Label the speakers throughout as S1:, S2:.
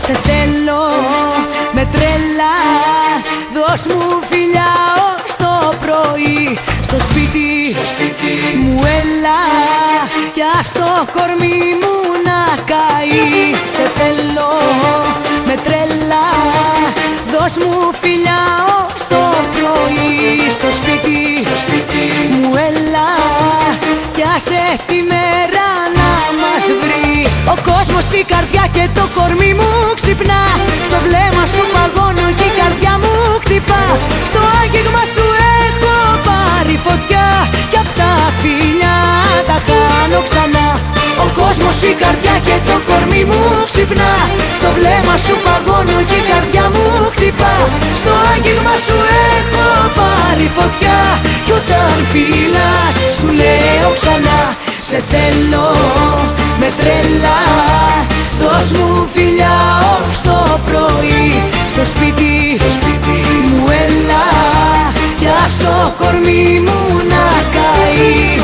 S1: Σε θέλω με τρέλα, δώσ' μου φιλιά ως το πρωί. Στο σπίτι μου έλα κι ας το κορμί μου να καεί. Σε θέλω με τρέλα, δώσ' μου φιλιά ως το πρωί. Στο σπίτι μου έλα κι άσε τη μέρα να μας βρει. Ο κόσμος, η καρδιά και το κορμί μου ξυπνά. Στο βλέμμα σου παγώνω και η καρδιά μου χτυπά. Στο άγγιγμα σου έχω πάρει φωτιά κι απ' τα φιλιά τα χάνω ξανά. Ο κόσμος, η καρδιά και το κορμί μου ξυπνά. Στο βλέμμα σου παγώνω και η καρδιά μου χτυπά. Στο άγγιγμα σου έχω πάρει φωτιά κι όταν φύλας σου λέω ξανά. Σε θέλω με τρέλα, δώσ' μου φιλιά ως το πρωί. Στο σπίτι μου έλα κι ας το κορμί μου να καεί.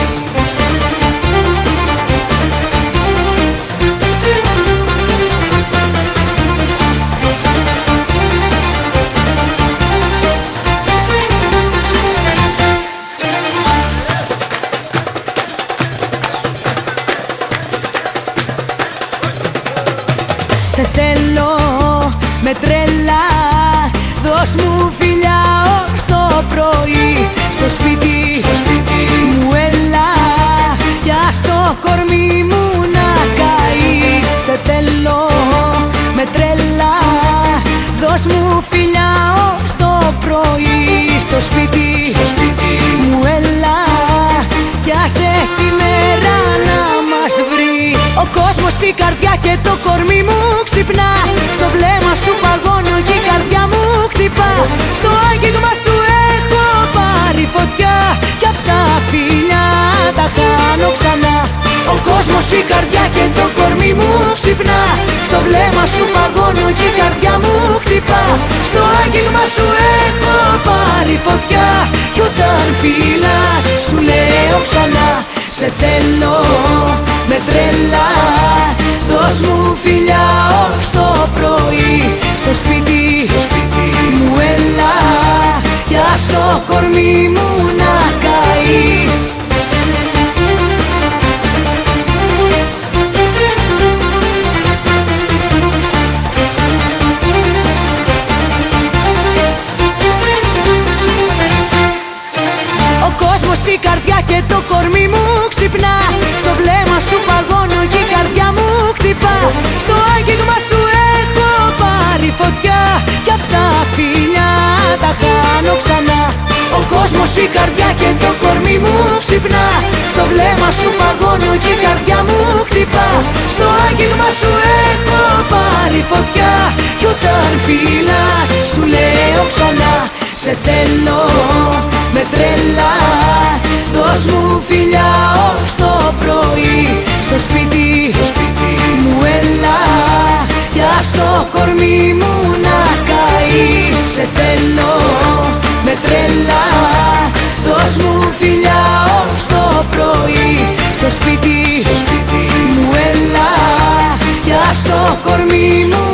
S1: Σε θέλω με τρέλα, δώσ' μου φιλιά ως το πρωί. Στο σπίτι μου έλα κι ας το κορμί μου να καεί. Σε θέλω με τρέλα, δώσ' μου φιλιά ως το πρωί. Στο σπίτι μου έλα κι άσε τη μέρα να μας βρει. Ο κόσμος, η καρδιά και το κορμί μου ξυπνά. Στο βλέμμα σου παγώνω και η καρδιά μου χτυπά. Στο άγγιγμα σου έχω πάρει φωτιά κι απ' τα φιλιά τα χάνω ξανά. Ο κόσμος, η καρδιά και το κορμί μου ξυπνά. Στο βλέμμα σου παγώνω και η καρδιά μου χτυπά. Στο άγγιγμα σου έχω πάρει φωτιά κι όταν φύλας σου λέω ξανά. Σε θέλω με τρέλα, δώσ' μου φιλιά ως το πρωί. Στο σπίτι μου έλα κι ας το κορμί μου να καεί. Ο κόσμος, η καρδιά και το κορμί μου ξυπνά. Στο βλέμμα σου παγώνω και η καρδιά μου χτυπά. Στο άγγιγμα σου έχω πάρει φωτιά κι απ' τα φιλιά τα χάνω ξανά. Ο κόσμος, η καρδιά και το κορμί μου ξυπνά. Στο βλέμμα σου παγώνω και η καρδιά μου χτυπά. Στο άγγιγμα σου έχω πάρει φωτιά κι όταν φύλας σου λέω ξανά. Σε θέλω με τρέλα, δώσ' μου φιλιά ως το πρωί. Στο σπίτι μου έλα κι ας το κορμί μου να καεί. Σε θέλω με τρέλα, δώσ' μου φιλιά ως το πρωί. Στο σπίτι μου έλα κι ας το κορμί μου